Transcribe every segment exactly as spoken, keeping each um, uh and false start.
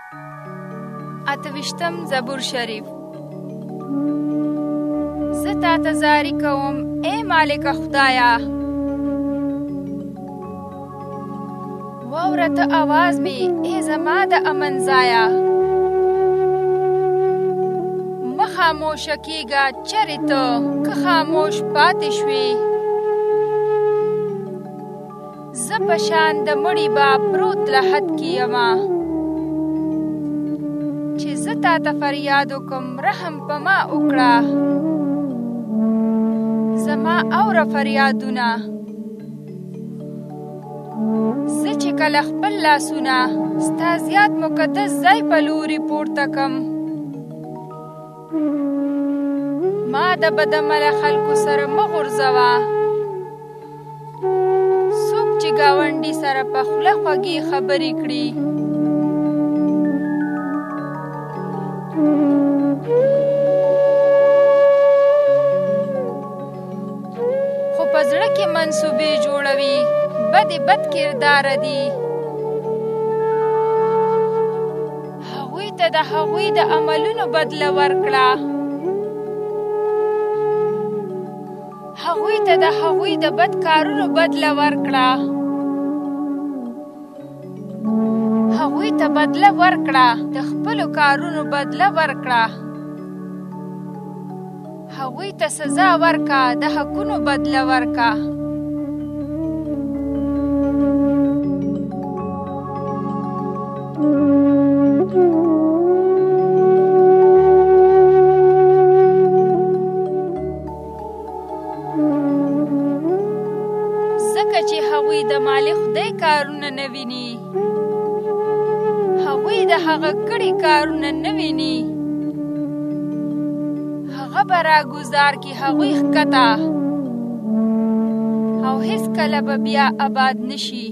اتویشتم زبور شریف. زه تا ته زاری کوم ای مالک خدایا، واوره ته آواز می ای زما د امن ځایه. مه خاموشه کیږه چرې ته که خاموش پاتې شوې. زه په شان د مړي به پروت لحد کې یمه، چې زه تا ته فریاد وکم رحم په ما وکړه. زما اوره فریادونه، زه چې کله خپل لاسونه ستا زیات مقدس ځای په لوري پورته کم. ما د بدعمله خلکو سره مه غورځوه، څوک چې ګاونډي سره په خوله خوږې خبرې کړي. خو په زړه کې منصوبې جوړوي بدې بد کرداره دي. هغوی ته د هغوی د عملونو بدله ورکړه، هغوی ته د هغوی د بد کارونو بدله ورکړه، هغوی ته بدله ورکړه د خپلو کارونو بدله ورکړه. هغوی ته سزا ورکړه د حقونو بدله ورکړه. ځکه چې هغوی د مالک خدای کارونه نه ویني، هغوی د هغه کړي کارونه نه ویني. هغه به راګوزار کړي هغوی ښکته، او هیڅکله به بیا آباد نشي.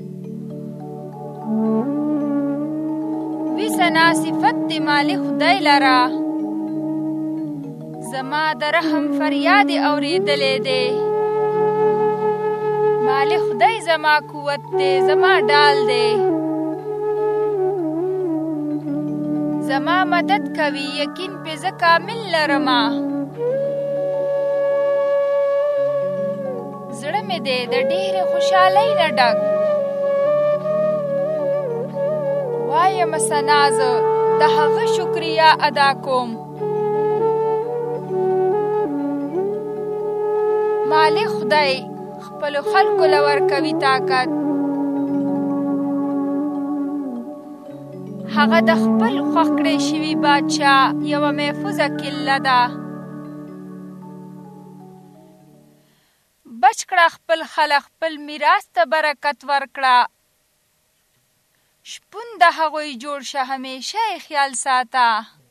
وی ثنا صفت د مالک خدای لره، زما د رحم فریاد یې اورېدلی دی. مالک خدای زما قوت دی، زما ډال دی، زما مدد کوي، یقین پې زه کامل لرمه. زړه مې دی د ډېرې خوشحالۍ نه ډک، وایم ثنا زه د هغه شکریا ادا کوم. مالک خدای خپلو خلکو له ورکوي طاقت، هغه د خپل خوښ کړی شوي بادشاه یوه محفوظه کله ده. بچ کړه خپل خلک، خپل میراث ته برکت ورکړه. شپون د هغوی جوړ شه همیشه یې خیال ساته.